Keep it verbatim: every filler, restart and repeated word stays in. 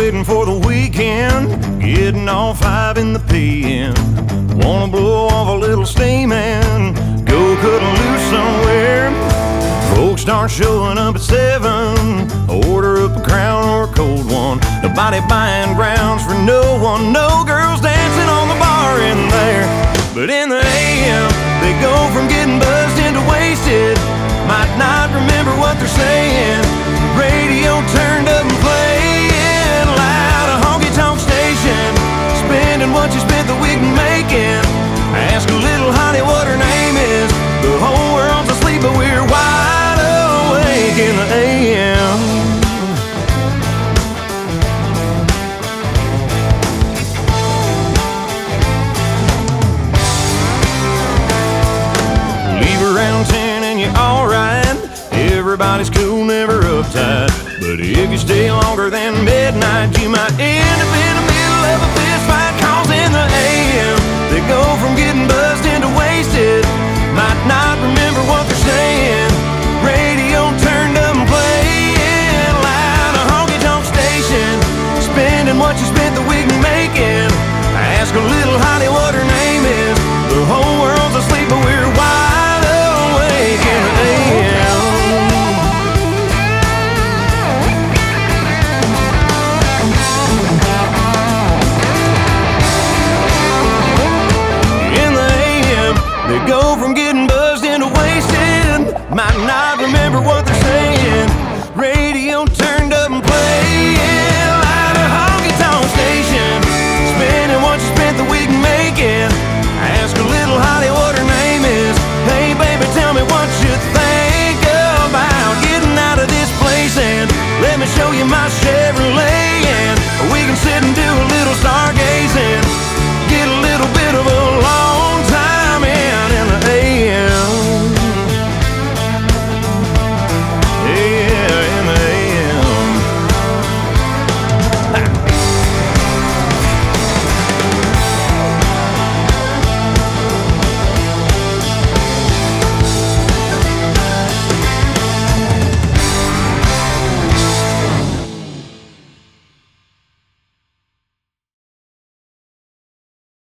waiting for the weekend, getting off five in the P M. Wanna blow off a little steam and go cutting loose somewhere. Folks start showing up at seven, order up a crown or a cold one. Nobody buying grounds for no one, no girls dancing on the bar in there. But in the A M, they go from getting buzzed into wasted. Might not remember what they're saying. Radio turned up and playing loud, a honky-tonk station, spending what you spent the week making. Ask a little honey what her name is. The whole world's asleep, but we're wide awake in the A M. Leave around ten and you're alright. Everybody's cool, never uptight. But if you stay longer than midnight, you might end up in the middle of a fist fight. Cause in the A M, they go from getting buzzed into wasted. Might not remember what they're saying. Radio turned up and playing loud, a honky-tonk station, spending what you spent the week making. Ask a little hottie what her name is. The whole world's asleep, but we're wide awake in the A M. They go from getting buzzed into wasted. Might not remember what